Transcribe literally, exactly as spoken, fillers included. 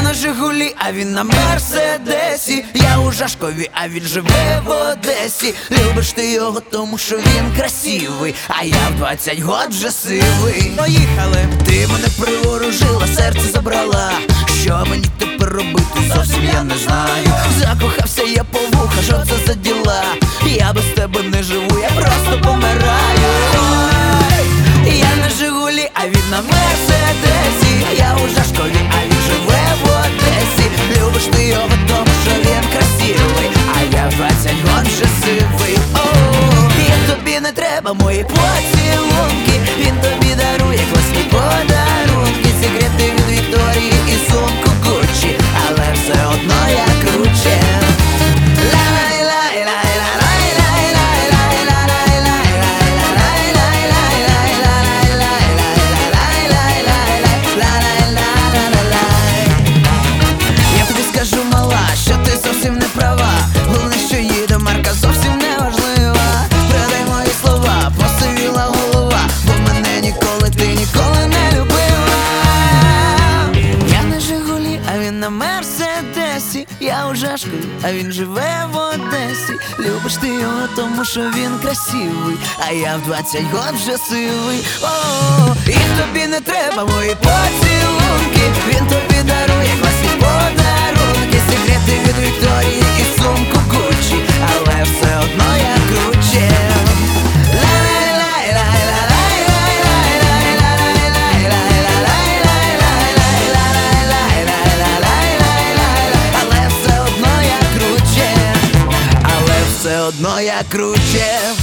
на Жигулі, а він на Мерседесі. Я у Жашкові, а він живе в Одесі. Любиш ти його, тому що він красивий, а я в двадцять год вже сивий. Поїхали! Ти мене приворожила, серце забрала. Що мені тепер робити, зовсім я не знаю. Закохався я по вуха, що це за діла? Я без тебе не живу, я просто помираю. Я на Жигулі, а він на Мерседесі. Я у Жашкові, а він живе в Одесі. Любиш ти його, тому що він красивий, а я в двадцять год вже сивий. О, і тобі не треба мої поцілунки. Він тобі дарує класні подарунки, секрети від Вікторії і сумку Гуччі, але все одно я круче. Скажу, мала, що ти зовсім не права. Головне, що їде марка, зовсім не важлива. Придай мої слова, посивіла голова, бо мене ніколи ти ніколи не любила. Я на Жигулі, а він на Мерседесі. Я у Жашкові, а він живе в Одесі. Любиш ти його, тому що він красивий, а я в двадцять год вже сивий. О, і тобі не треба мої поцілунки. Він тобі дарує класні подарунки, секрети від Вікторії і сумку Гуччі, але все одно я круче. Але все одно я круче, але все одно я круче.